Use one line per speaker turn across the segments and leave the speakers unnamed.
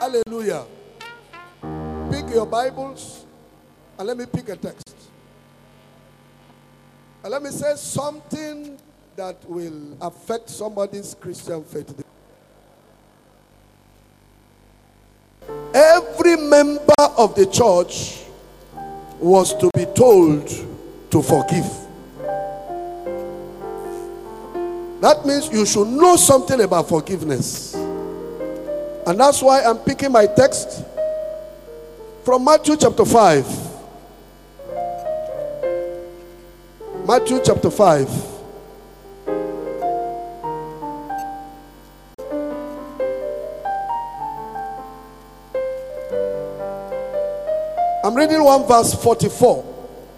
Hallelujah. Pick your Bibles and let me pick a text. And let me say something that will affect somebody's Christian faith. Every member of the church was to be told to forgive. That means you should know something about forgiveness. And that's why I'm picking my text from Matthew chapter 5. Matthew chapter 5. I'm reading 1 verse 44.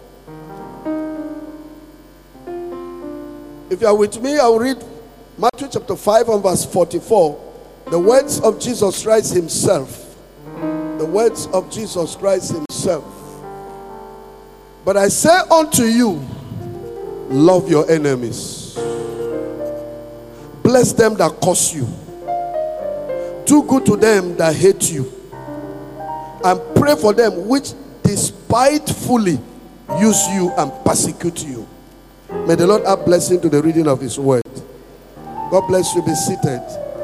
If you are with me, I'll read Matthew chapter 5 and verse 44. The words of Jesus Christ himself. The words of Jesus Christ himself. But I say unto you, love your enemies. Bless them that curse you. Do good to them that hate you. And pray for them which despitefully use you and persecute you. May the Lord add blessing to the reading of his word. God bless you. Be seated.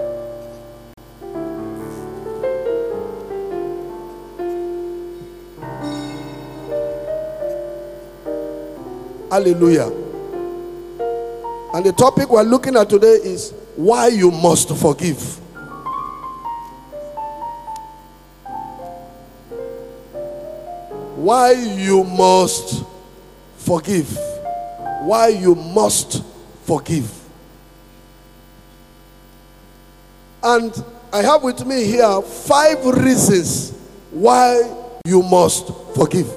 Hallelujah. And the topic we're looking at today is why you must forgive. Why you must forgive. Why you must forgive. And I have with me here 5 reasons why you must forgive.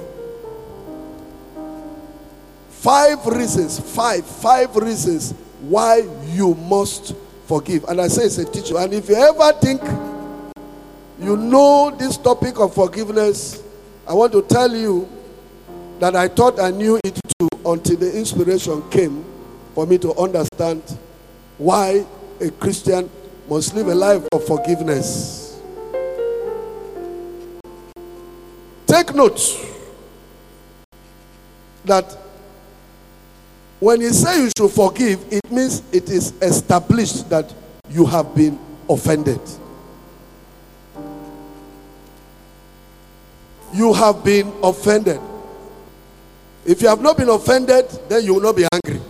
5 reasons. 5 reasons why you must forgive. And I say it's a teacher. And if you ever think you know this topic of forgiveness, I want to tell you that I thought I knew it too until the inspiration came for me to understand why a Christian must live a life of forgiveness. Take note that when you say you should forgive, it means it is established that you have been offended. You have been offended. If you have not been offended, then you will not be angry.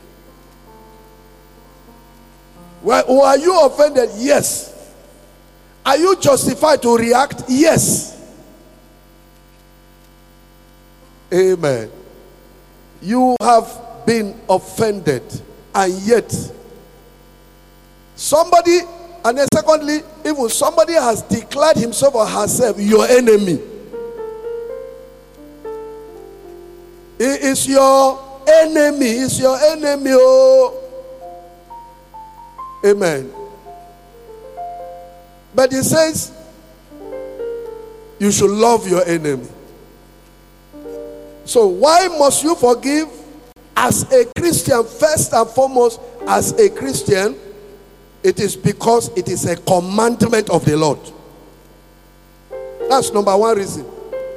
Well, are you offended? Yes. Are you justified to react? Yes. Amen. You have been offended, and yet somebody, and then secondly, even somebody has declared himself or herself your enemy. He is your enemy. It's your enemy. Oh. Amen. But he says you should love your enemy. So why must you forgive? As a Christian, first and foremost, as a Christian, it is because it is a commandment of the Lord. That's number 1 reason.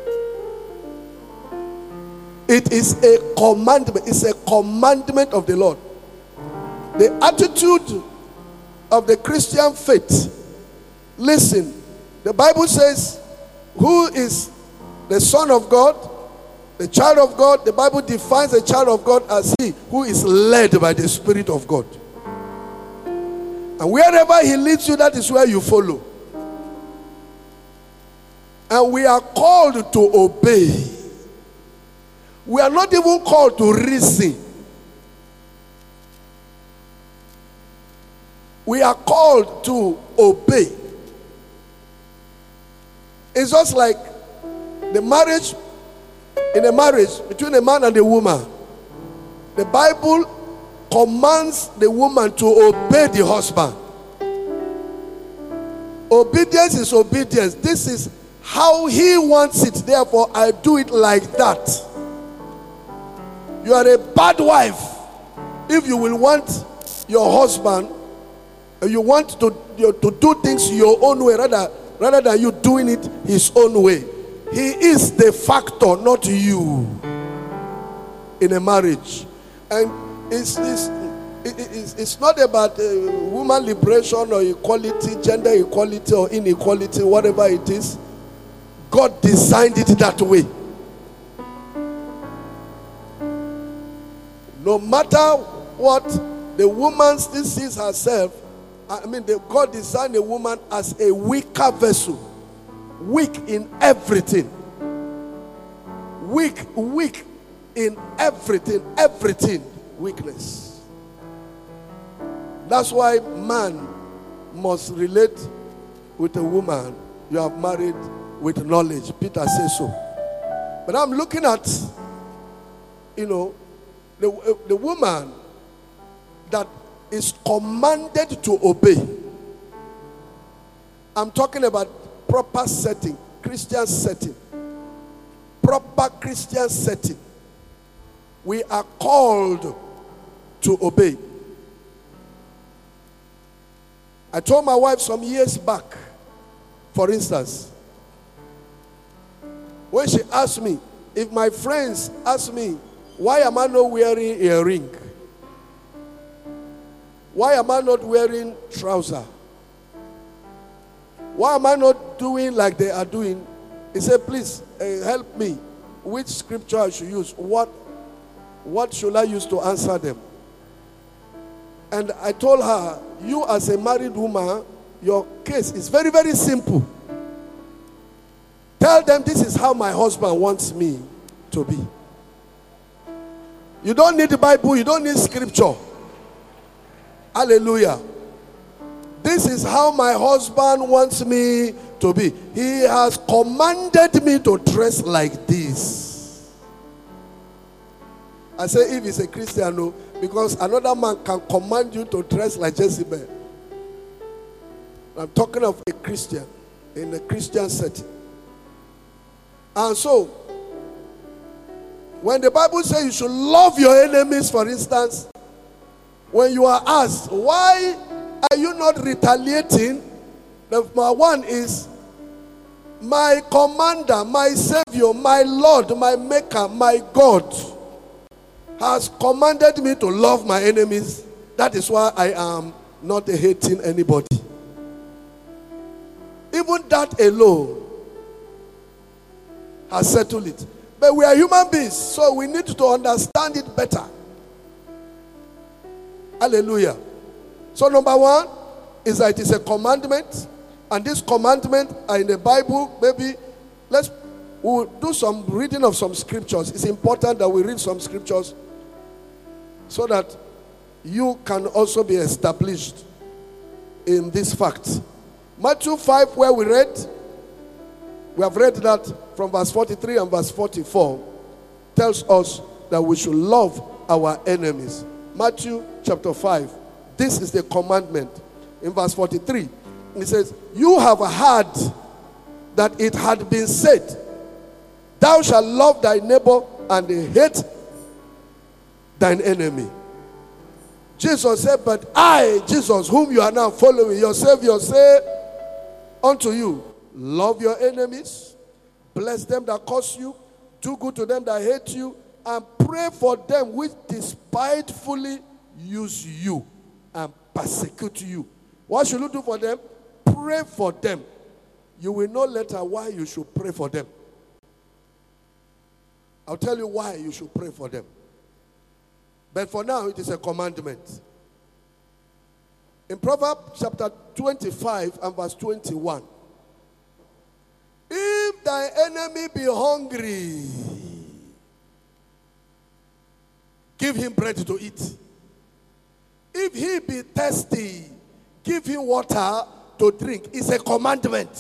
It is a commandment. It's a commandment of the Lord. The attitude of the Christian faith. Listen, the Bible says, who is the Son of God? The child of God. The Bible defines the child of God as he who is led by the Spirit of God. And wherever he leads you, that is where you follow. And we are called to obey. We are not even called to reason. We are called to obey. It's just like the marriage, in a marriage between a man and a woman. The Bible commands the woman to obey the husband. Obedience is obedience. This is how he wants it. Therefore, I do it like that. You are a bad wife if you will want your husband, you want to do things your own way rather rather than you doing it his own way. He is the factor, not you, in a marriage. And it's not about woman liberation or equality, gender equality or inequality, whatever it is. God designed it that way. No matter what the woman still sees herself, God designed a woman as a weaker vessel. Weak in everything. Weak in everything. Weakness. That's why man must relate with a woman you have married with knowledge. Peter says so. But I'm looking at, the woman that is commanded to obey. I'm talking about proper setting, Christian setting. Proper Christian setting. We are called to obey. I told my wife some years back, for instance, when she asked me, if my friends ask me, why am I not wearing a ring? Why am I not wearing trousers? Why am I not doing like they are doing? He said, please help me. Which scripture I should use? What should I use to answer them? And I told her, you as a married woman, your case is very, very simple. Tell them this is how my husband wants me to be. You don't need the Bible, you don't need scripture. Hallelujah. This is how my husband wants me to be. He has commanded me to dress like this. I say if he's a Christian, no, because another man can command you to dress like Jezebel. I'm talking of a Christian, in a Christian setting. And so, when the Bible says you should love your enemies, for instance, when you are asked, why are you not retaliating? Number one is, my commander, my savior, my Lord, my maker, my God has commanded me to love my enemies. That is why I am not hating anybody. Even that alone has settled it. But we are human beings, so we need to understand it better. Hallelujah. So number one is that it is a commandment, and this commandment are in the Bible. Maybe we'll do some reading of some scriptures. It's important that we read some scriptures so that you can also be established in this fact. Matthew 5, where we have read that from verse 43 and verse 44, tells us that we should love our enemies. Matthew chapter 5, this is the commandment. In verse 43, it says, you have heard that it had been said, thou shalt love thy neighbor and hate thine enemy. Jesus said, but I, Jesus, whom you are now following, your Savior, say unto you, love your enemies, bless them that curse you, do good to them that hate you, and pray for them which despitefully use you and persecute you. What should you do for them? Pray for them. You will know later why you should pray for them. I'll tell you why you should pray for them. But for now, it is a commandment. In Proverbs chapter 25 and verse 21, if thy enemy be hungry, give him bread to eat. If he be thirsty, give him water to drink. It's a commandment.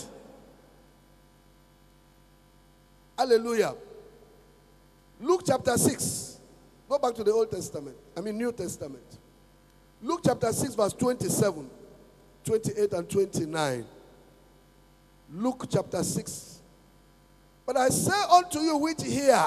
Hallelujah. Luke chapter 6. Go back to the Old Testament. New Testament. Luke chapter 6 verse 27, 28 and 29. Luke chapter 6. But I say unto you which hear,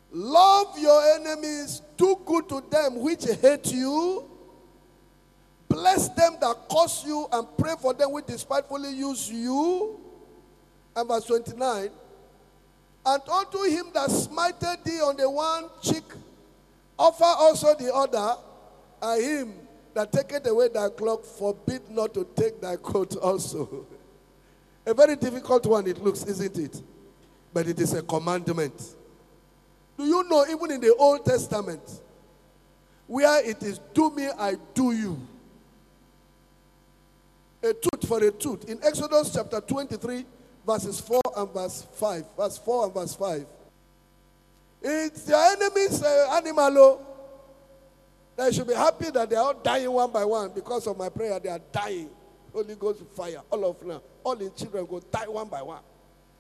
love your enemies, do good to them which hate you, bless them that curse you and pray for them which despitefully use you. And verse 29, and unto him that smiteth thee on the one cheek, offer also the other, and him that taketh away thy cloak, forbid not to take thy coat also. A very difficult one it looks, isn't it? But it is a commandment. Do you know, even in the Old Testament, where it is do me, I do you. A tooth for a tooth. In Exodus chapter 23, verses 4 and verse 5. Verse 4 and verse 5. It's your enemy's animal. They should be happy that they are all dying one by one because of my prayer. They are dying. Holy Ghost fire. All of them. All the children go die one by one.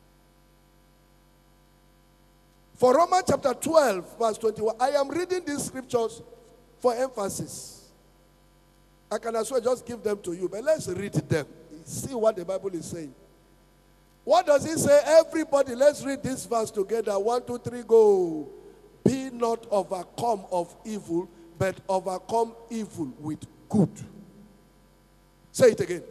For Romans chapter 12, verse 21, I am reading these scriptures for emphasis. I can as well just give them to you, but let's read them. See what the Bible is saying. What does it say? Everybody, let's read this verse together. 1, 2, 3, go. Be not overcome of evil, but overcome evil with good. Say it again.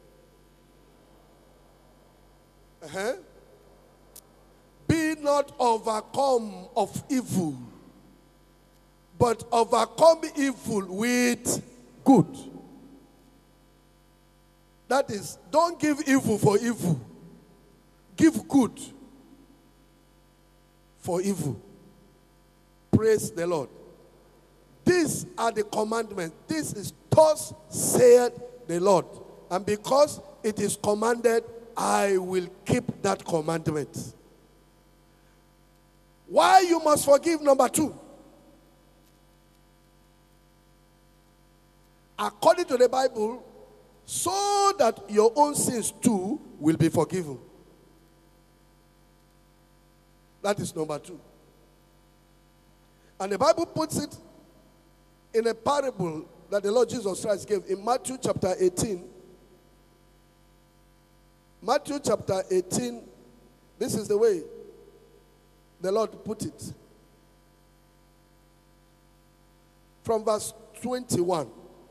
Be not overcome of evil, but overcome evil with good. That is, don't give evil for evil. Give good for evil. Praise the Lord. These are the commandments. This is thus saith the Lord. And because it is commanded, I will keep that commandment. Why you must forgive, number 2. According to the Bible, so that your own sins too will be forgiven. That is number 2. And the Bible puts it in a parable that the Lord Jesus Christ gave in Matthew chapter 18. Matthew chapter 18, this is the way the Lord put it. From verse 21.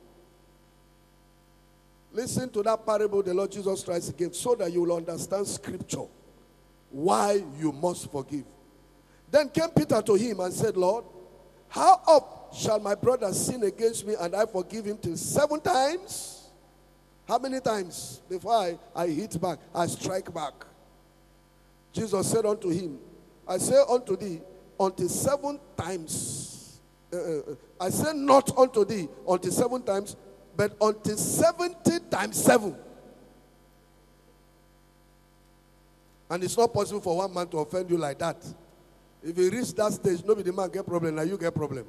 Listen to that parable the Lord Jesus Christ gave so that you will understand scripture. Why you must forgive. Then came Peter to him and said, Lord, how oft shall my brother sin against me and I forgive him till 7 times? How many times before I hit back, I strike back? Jesus said unto him, I say unto thee, until 7 times. I say not unto thee until 7 times, but until 70 times 7. And it's not possible for one man to offend you like that. If you reach that stage, nobody man get problem, now you get problem.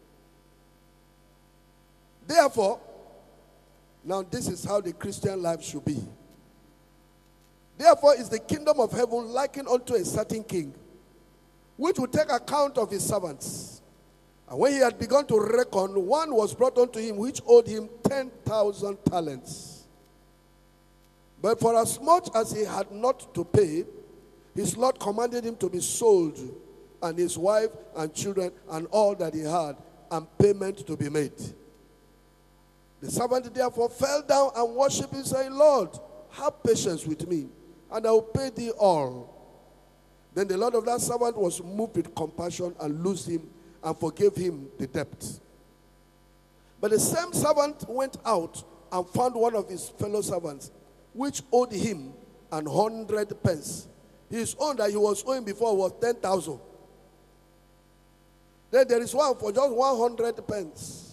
Therefore, now this is how the Christian life should be. Therefore is the kingdom of heaven likened unto a certain king, which will take account of his servants. And when he had begun to reckon, one was brought unto him which owed him 10,000 talents. But for as much as he had not to pay, his Lord commanded him to be sold, and his wife and children and all that he had, and payment to be made. The servant therefore fell down and worshipped him, saying, Lord, have patience with me, and I will pay thee all. Then the Lord of that servant was moved with compassion and loosed him and forgave him the debt. But the same servant went out and found one of his fellow servants, which owed him 100 pence. His own that he was owing before was 10,000. Then there is one for just 100 pence.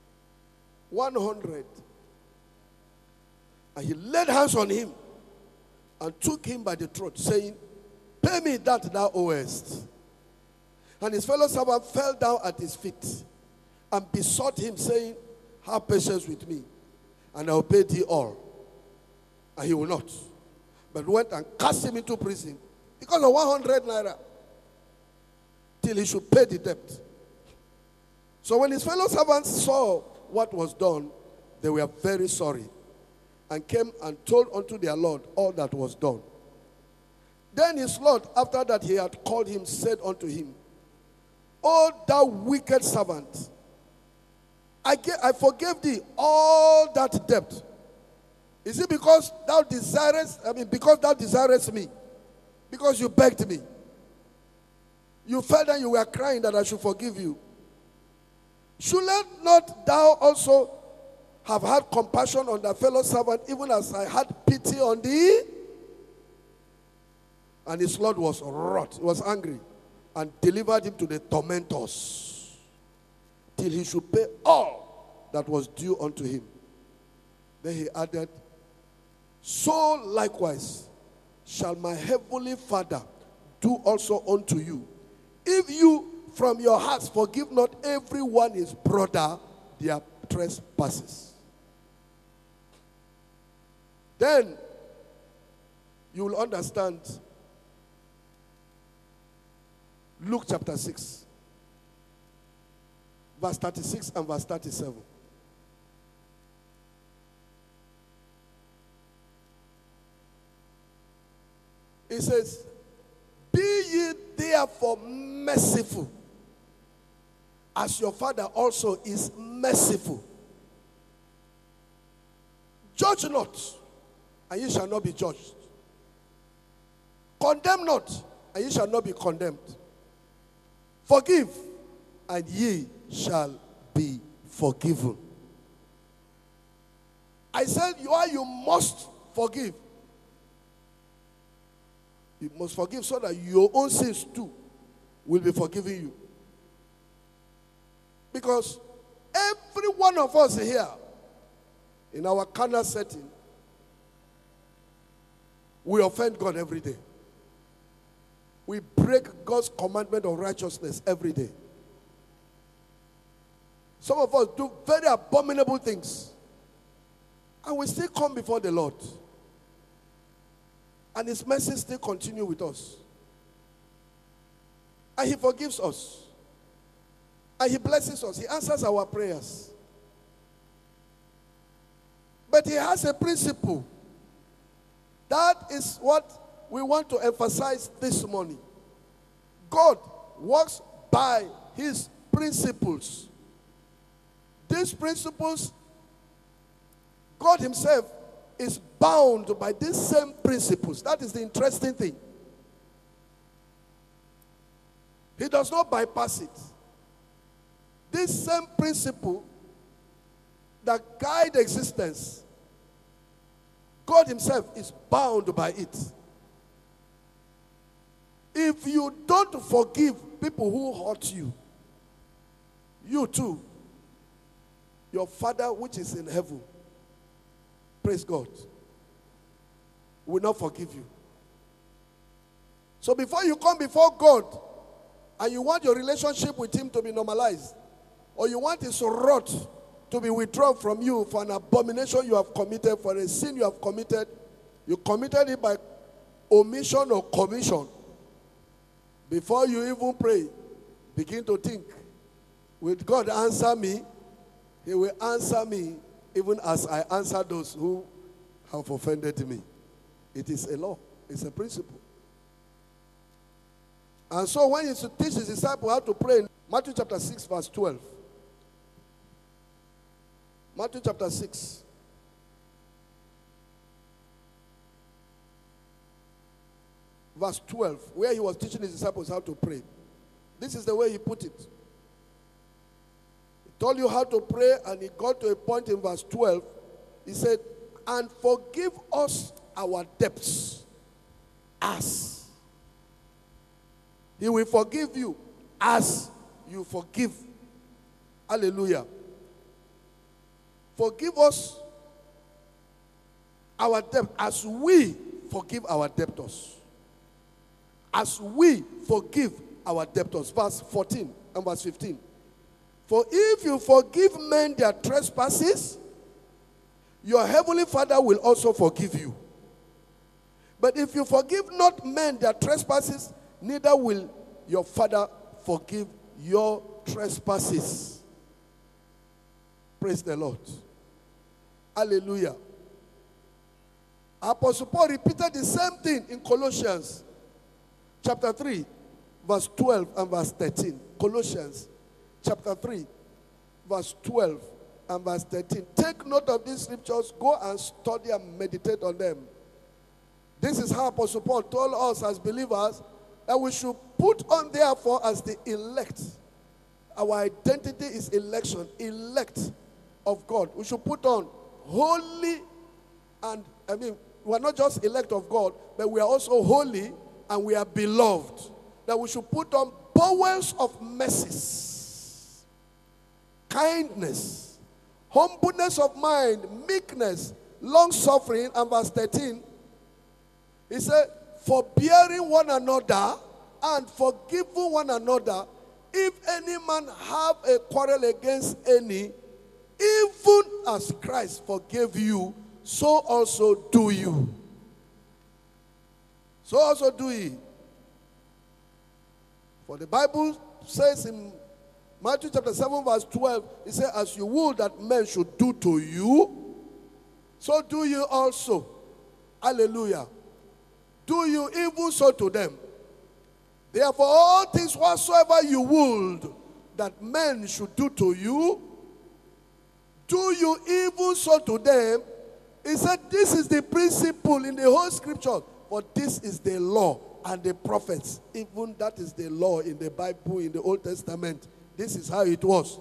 100. And he laid hands on him and took him by the throat, saying, pay me that thou owest. And his fellow servant fell down at his feet and besought him, saying, have patience with me, and I will pay thee all. And he will not, but went and cast him into prison because of 100 naira, till he should pay the debt. So when his fellow servants saw what was done, they were very sorry, and came and told unto their Lord all that was done. Then his Lord, after that he had called him, said unto him, O thou wicked servant, I forgave thee all that debt. Is it because thou desirest me? Because you begged me. You felt that you were crying that I should forgive you. Should not thou also have had compassion on thy fellow servant, even as I had pity on thee? And his Lord was wroth, he was angry, and delivered him to the tormentors, till he should pay all that was due unto him. Then he added, so likewise shall my heavenly Father do also unto you, if you from your hearts forgive not everyone his brother their trespasses. Then you will understand Luke chapter 6, verse 36 and verse 37. It says, be ye therefore merciful, as your Father also is merciful. Judge not, and ye shall not be judged. Condemn not, and ye shall not be condemned. Forgive, and ye shall be forgiven. I said, you must forgive. You must forgive so that your own sins too will be forgiven you. Because every one of us here, in our carnal setting, we offend God every day. We break God's commandment of righteousness every day. Some of us do very abominable things, and we still come before the Lord. And his mercy still continue with us. And he forgives us. And he blesses us. He answers our prayers. But he has a principle. That is what we want to emphasize this morning. God works by his principles. These principles, God himself is bound by these same principles. That is the interesting thing. He does not bypass it. This same principle that guide existence, God himself is bound by it. If you don't forgive people who hurt you, you too, your Father which is in heaven, praise God, will not forgive you. So before you come before God and you want your relationship with him to be normalized, or you want his wrath to be withdrawn from you for an abomination you have committed, for a sin you have committed, you committed it by omission or commission. Before you even pray, begin to think, will God answer me? He will answer me even as I answer those who have offended me. It is a law. It's a principle. And so when he used to teach his disciples how to pray, in Matthew chapter 6, verse 12. Matthew chapter 6. Verse 12, where he was teaching his disciples how to pray. This is the way he put it. He told you how to pray, and he got to a point in verse 12. He said, and forgive us our debts as. He will forgive you as you forgive. Hallelujah. Forgive us our debt as we forgive our debtors. As we forgive our debtors. Verse 14 and verse 15. For if you forgive men their trespasses, your heavenly Father will also forgive you. But if you forgive not men their trespasses, neither will your Father forgive your trespasses. Praise the Lord. Hallelujah. Apostle Paul repeated the same thing in Colossians chapter 3, verse 12 and verse 13. Colossians chapter 3, verse 12 and verse 13. Take note of these scriptures. Go and study and meditate on them. This is how Apostle Paul told us as believers that we should put on therefore as the elect. Our identity is election, elect of God. We should put on holy, and we are not just elect of God, but we are also holy and we are beloved. That we should put on bowels of mercies, kindness, humbleness of mind, meekness, long-suffering, and verse 13, he said, forbearing one another and forgiving one another, if any man have a quarrel against any, even as Christ forgave you, so also do you. So also do ye. For the Bible says in Matthew chapter 7 verse 12, it says, as you will that men should do to you, so do you also. Hallelujah. Do you even so to them. Therefore all things whatsoever you would that men should do to you, do you even so to them. He said this is the principle in the whole scripture. For this is the law and the prophets. Even that is the law in the Bible, in the Old Testament. This is how it was.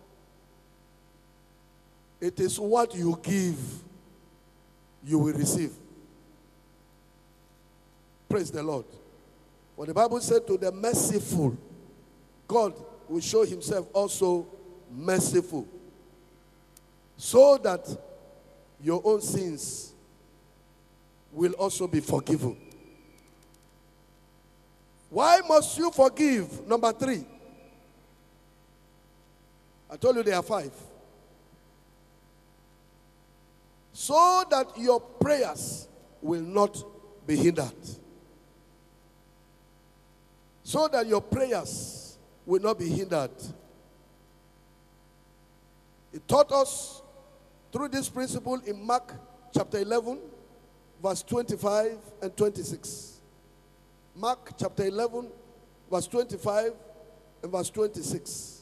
It is what you give, you will receive. Praise the Lord. For the Bible said to the merciful, God will show himself also merciful, so that your own sins will also be forgiven. Why must you forgive? Number 3. I told you there are 5. So that your prayers will not be hindered. So that your prayers will not be hindered. He taught us through this principle in Mark chapter 11, verse 25 and 26. Mark chapter 11, verse 25 and verse 26.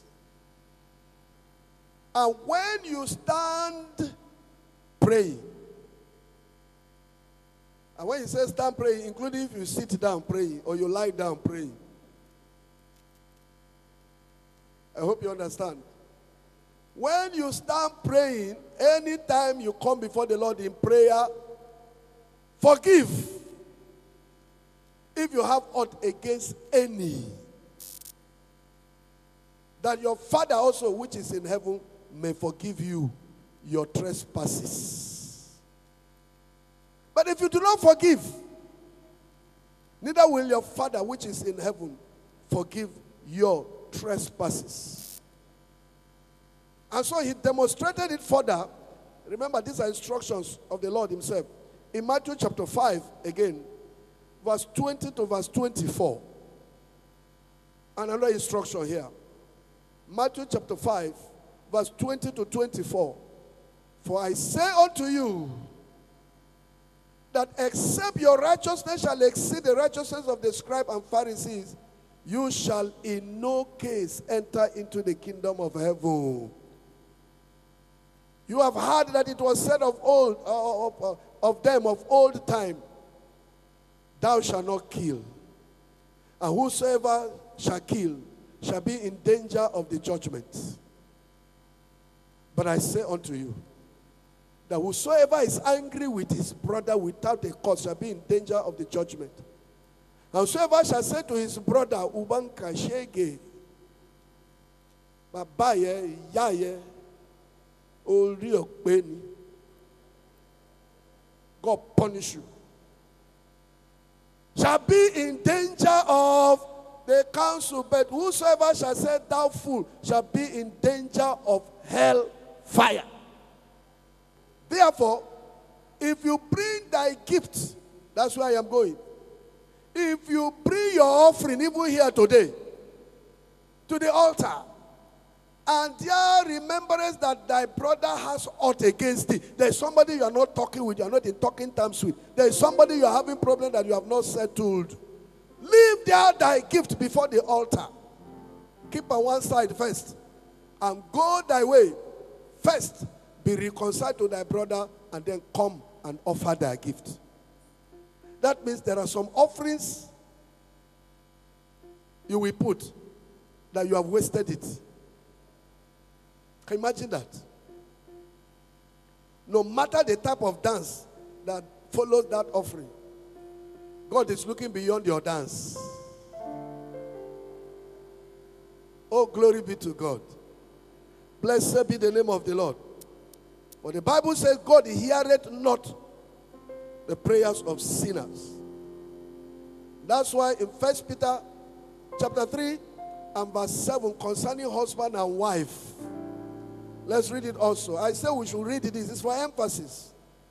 And when you stand praying, and when he says stand praying, including if you sit down praying or you lie down praying. I hope you understand. When you stand praying, anytime you come before the Lord in prayer, forgive if you have aught against any, that your Father also which is in heaven may forgive you your trespasses. But if you do not forgive, neither will your Father which is in heaven forgive your trespasses. And so he demonstrated it further. Remember, these are instructions of the Lord himself. In Matthew chapter 5, again, verse 20 to verse 24. Another instruction here. Matthew chapter 5, verse 20 to 24. For I say unto you, that except your righteousness shall exceed the righteousness of the scribes and Pharisees, you shall in no case enter into the kingdom of heaven. You have heard that it was said of old, of them of old time, thou shalt not kill, and whosoever shall kill shall be in danger of the judgment. But I say unto you, that whosoever is angry with his brother without a cause shall be in danger of the judgment. And whosoever shall say to his brother, Ubanka shege, babaye, yaye, oriokbeni, God punish you, shall be in danger of the council. But whosoever shall say thou fool shall be in danger of hell fire. Therefore, if you bring thy gift, that's where I am going. If you bring your offering, even here today, to the altar, and there remembrance that thy brother has aught against thee, there is somebody you are not talking with, you are not in talking terms with, there is somebody you are having problem that you have not settled, leave there thy gift before the altar. Keep on one side first, and go thy way. first be reconciled to thy brother and then come and offer thy gift. That means there are some offerings you will put that you have wasted it. Can you imagine that? No matter the type of dance that follows that offering, God is looking beyond your dance. Oh, glory be to God. Blessed be the name of the Lord. For the Bible says, God heareth not the prayers of sinners. That's why in 1 Peter chapter 3 and verse 7 concerning husband and wife. Let's read it also. I say we should read it. This is for emphasis.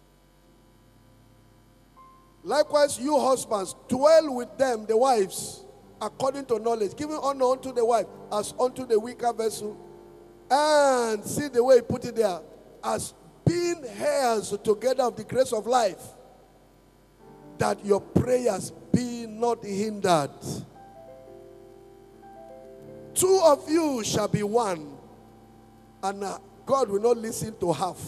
Likewise, you husbands, dwell with them, the wives, according to knowledge, giving honor unto the wife as unto the weaker vessel. And see the way he put it there, as being heirs together of the grace of life, that your prayers be not hindered. Two of you shall be one, and God will not listen to half.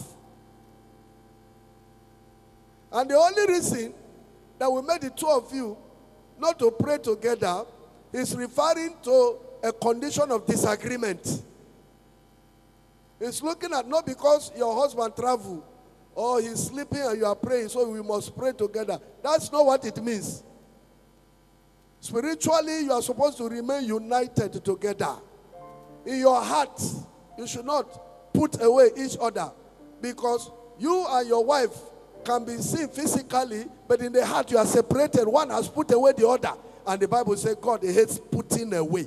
And the only reason that we made the two of you not to pray together is referring to a condition of disagreement. It's looking at not because your husband traveled or he's sleeping and you are praying, so we must pray together. That's not what it means. Spiritually, you are supposed to remain united together. In your heart, you should not put away each other, because you and your wife can be seen physically, but in the heart you are separated. One has put away the other. And the Bible says God hates putting away.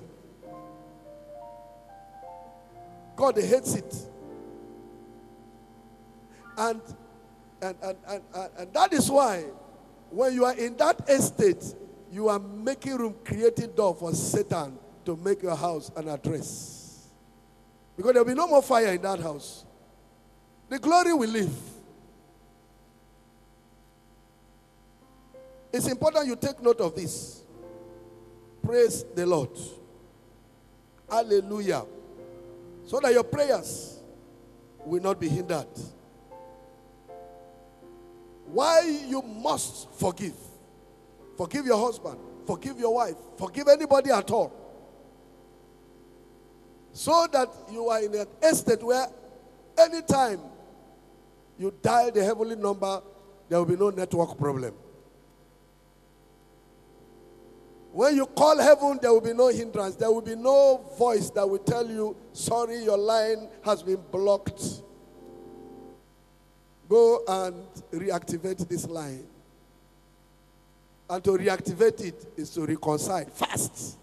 God hates it. And that is why when you are in that estate, you are making room, creating door for Satan to make your house an address. Because there will be no more fire in that house. The glory will leave. It's important you take note of this. Praise the Lord. Hallelujah. So that your prayers will not be hindered. Why you must forgive. Forgive your husband. Forgive your wife. Forgive anybody at all. So that you are in an estate where anytime you dial the heavenly number, there will be no network problem. When you call heaven, there will be no hindrance. There will be no voice that will tell you, sorry, your line has been blocked. Go and reactivate this line. And to reactivate it is to reconcile fast.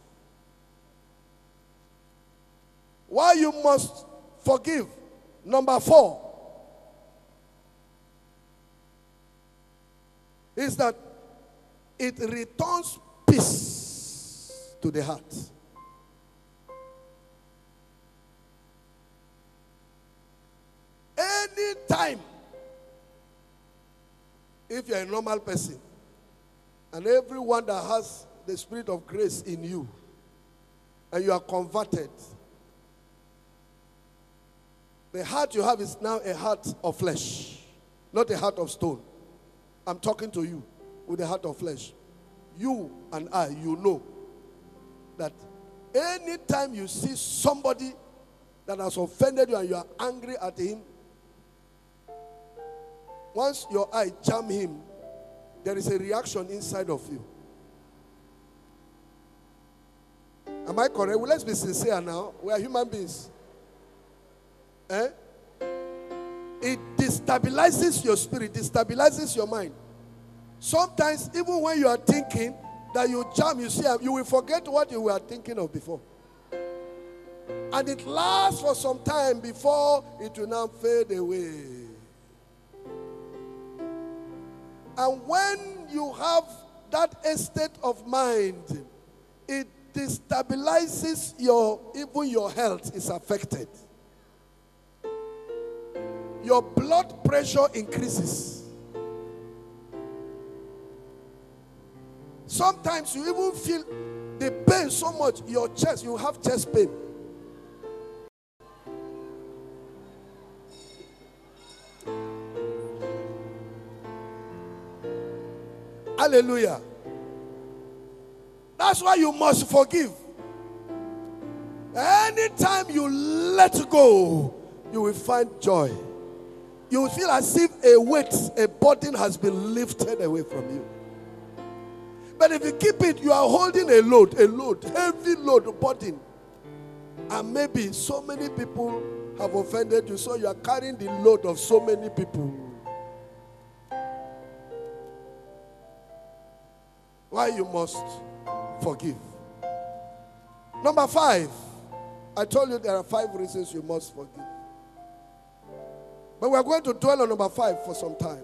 Why you must forgive? Number 4 is that it returns peace to the heart. Anytime, if you're a normal person, and everyone that has the spirit of grace in you, and you are converted, the heart you have is now a heart of flesh, not a heart of stone. I'm talking to you with a heart of flesh. You and I, you know that anytime you see somebody that has offended you and you are angry at him, once your eye jam him, there is a reaction inside of you. Am I correct? Well, let's be sincere now. We are human beings. It destabilizes your spirit, destabilizes your mind. Sometimes, even when you are thinking that you jam, you see, you will forget what you were thinking of before. And it lasts for some time before it will now fade away. And when you have that state of mind, it destabilizes even your health is affected. Your blood pressure increases. Sometimes you even feel the pain so much, your chest, you have chest pain. Hallelujah. That's why you must forgive. Anytime you let go, you will find joy. You will feel as if a weight, a burden has been lifted away from you. But if you keep it, you are holding a load, heavy load, a burden. And maybe so many people have offended you, so you are carrying the load of so many people. Why you must forgive. Number 5. I told you there are 5 reasons you must forgive. But we are going to dwell on number 5 for some time.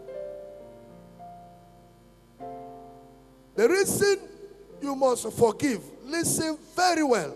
The reason you must forgive, listen very well,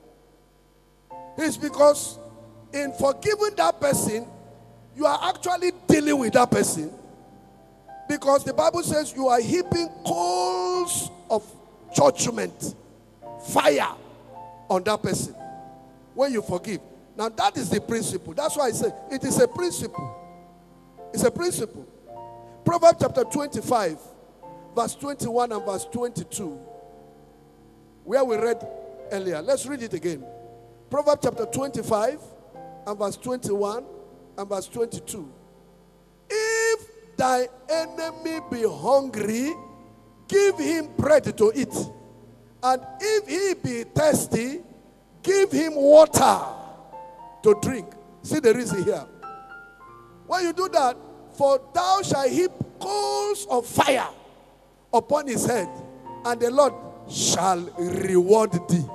is because in forgiving that person, you are actually dealing with that person. Because the Bible says you are heaping coals of judgment, fire on that person when you forgive. Now that is the principle. That's why I say it is a principle. It's a principle. Proverbs chapter 25, verse 21 and verse 22, where we read earlier. Let's read it again. Proverbs chapter 25 and verse 21 and verse 22. If thy enemy be hungry, give him bread to eat. And if he be thirsty, give him water to drink. See the reason here. When you do that, for thou shalt heap coals of fire upon his head, and the Lord shall reward thee.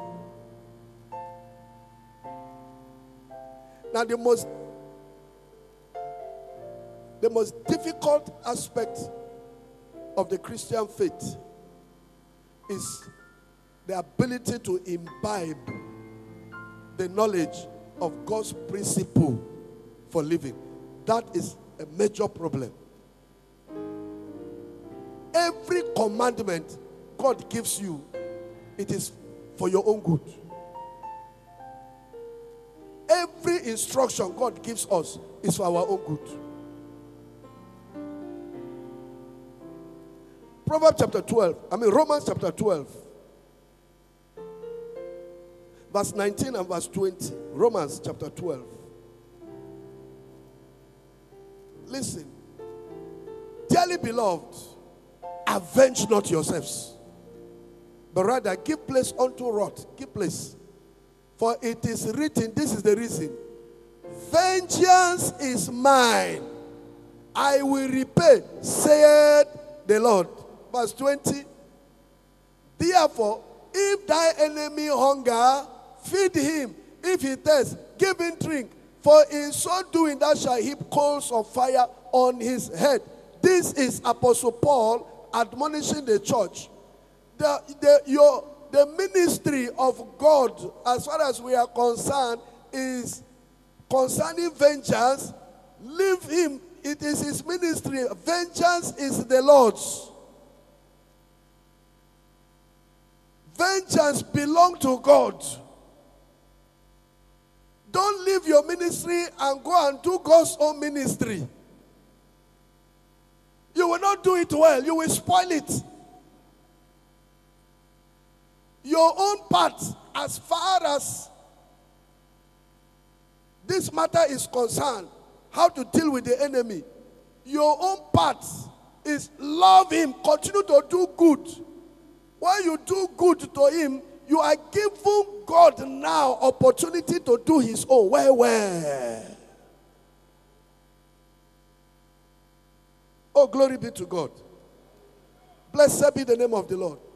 Now the most difficult aspect of the Christian faith is the ability to imbibe the knowledge of God's principle for living. That is a major problem. Every commandment God gives you, it is for your own good. Every instruction God gives us is for our own good. Romans chapter 12, verse 19 and verse 20. Romans chapter 12. Listen. Dearly beloved, avenge not yourselves, but rather give place unto wrath. Give place. For it is written, this is the reason, vengeance is mine, I will repay, saith the Lord. Verse 20. Therefore, if thy enemy hunger, feed him. If he thirst, give him drink. For in so doing thou shalt heap coals of fire on his head. This is Apostle Paul admonishing the church. The ministry of God, as far as we are concerned, is concerning vengeance. Leave him. It is his ministry. Vengeance is the Lord's. Vengeance belongs to God. Don't leave your ministry and go and do God's own ministry. You will not do it well. You will spoil it. Your own part, as far as this matter is concerned, how to deal with the enemy, your own part is love him, continue to do good. When you do good to him, you are giving God now opportunity to do his own. Where? Oh, glory be to God. Blessed be the name of the Lord.